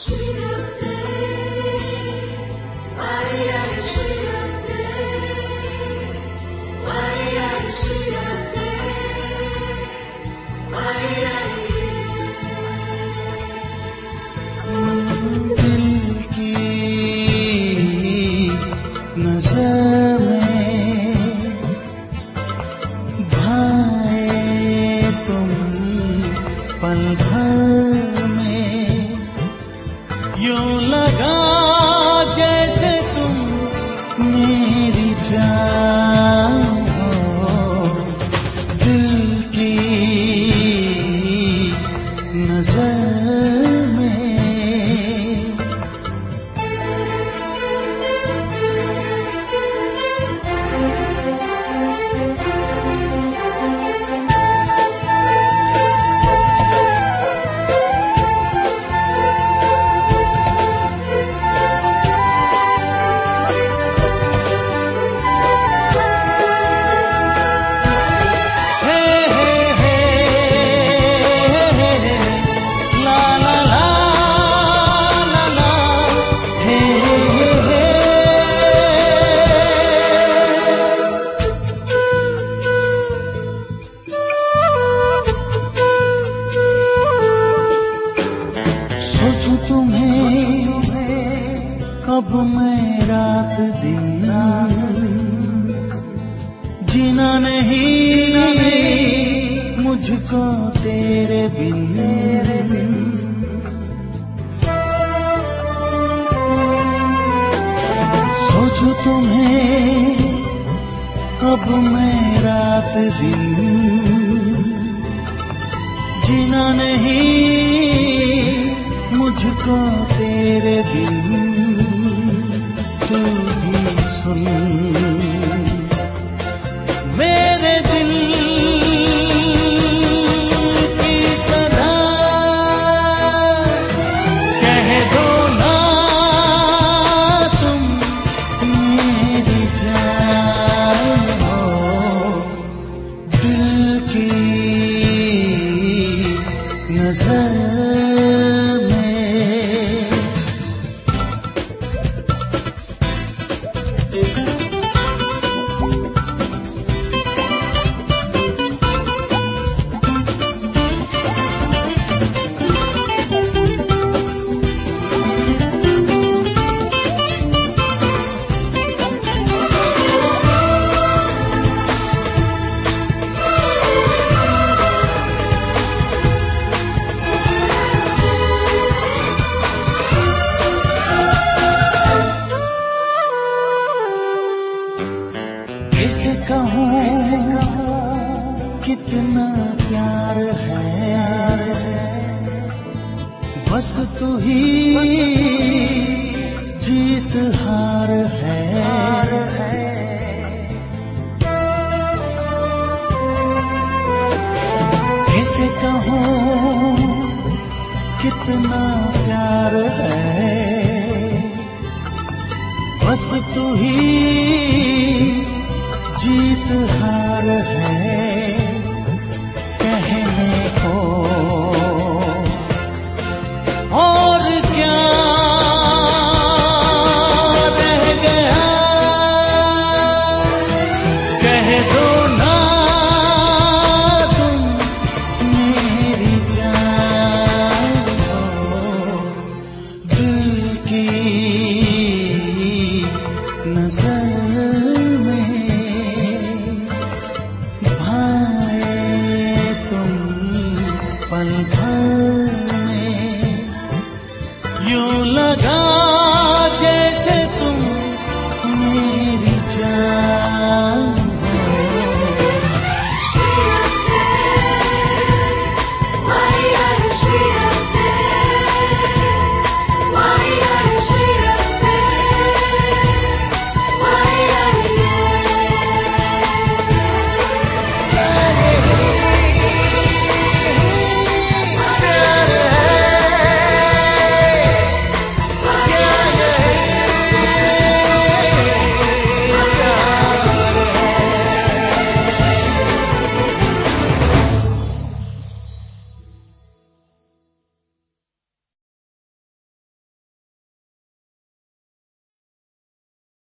नजर में भाए तुम पल भर में, यूं लगा जैसे तुम मेरी जान हो। दिल की नजर में सोचूं तुम्हें अब मैं रात दिन, जीना नहीं मुझको तेरे बिन। सोचूं तुम्हें अब मैं रात दिन, जीना नहीं मुझको तेरे बिन। तू भी सुन मेरे दिल की सदा, कह दो ना तुम मेरी जान हो। दिल की नजर कैसे कहूँ कितना प्यार है, बस तू ही जीत हार है। कैसे कहूँ कितना प्यार है, बस तू ही जीत हार है।